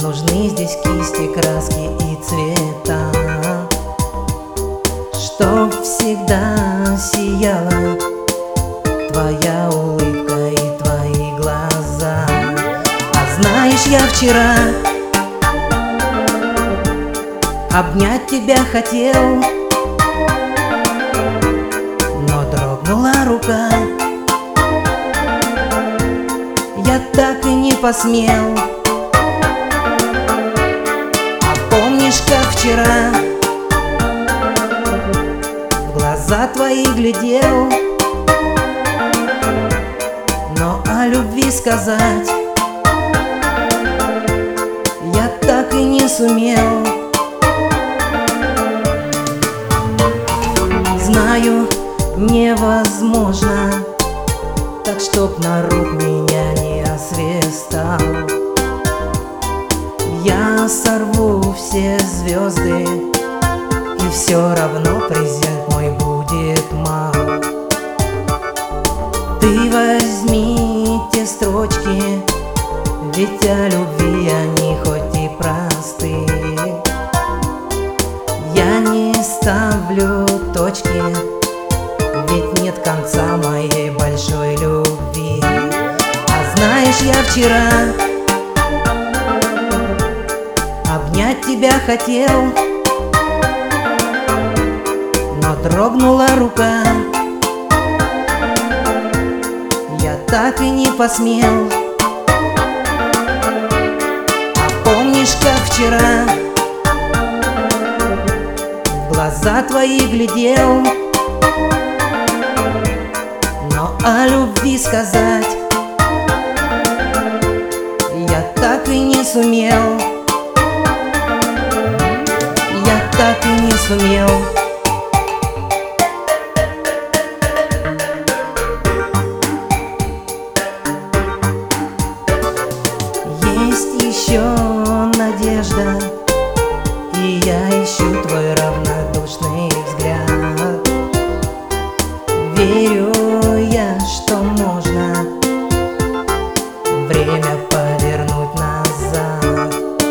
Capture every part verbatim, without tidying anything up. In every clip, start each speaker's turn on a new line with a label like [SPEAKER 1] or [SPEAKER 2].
[SPEAKER 1] нужны здесь кисти, краски и цвета, чтоб всегда сияла твоя улыбка и твои глаза. А знаешь, я вчера обнять тебя хотел, но дрогнула рука, я так и не посмел. А помнишь, как вчера в глаза твои глядел, но о любви сказать я так и не сумел. Знаю, невозможно так, чтоб народ меня не освистал. Я сорву все звезды, и все равно презент мой будет мал. Ты возьми те строчки, ведь о любви они хоть и простые. Я не ставлю точки, ведь нет конца моей большой любви. А знаешь, я вчера обнять тебя хотел, но дрогнула рука, я так и не посмел. А помнишь, как вчера в глаза твои глядел, но о любви сказать я так и не сумел. Я так и не сумел. Есть еще надежда, и я ищу твой равнодушный взгляд. Верю я, что можно время повернуть назад.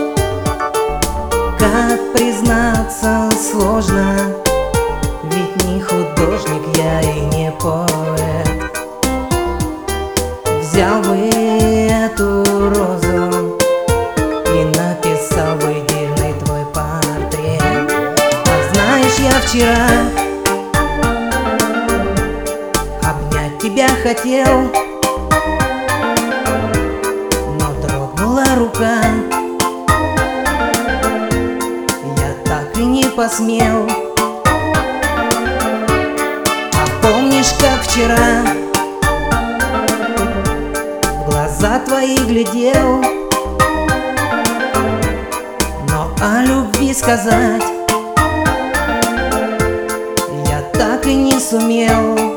[SPEAKER 1] Как признаться, сложно, ведь не художник я и не поэт. Взял бы эту розу и написал бы дивный твой портрет. А знаешь, я вчера обнять тебя хотел, но дрогнула рука, я так и не посмел. А помнишь, как вчера в глаза твои глядел, но о любви сказать я так и не сумел.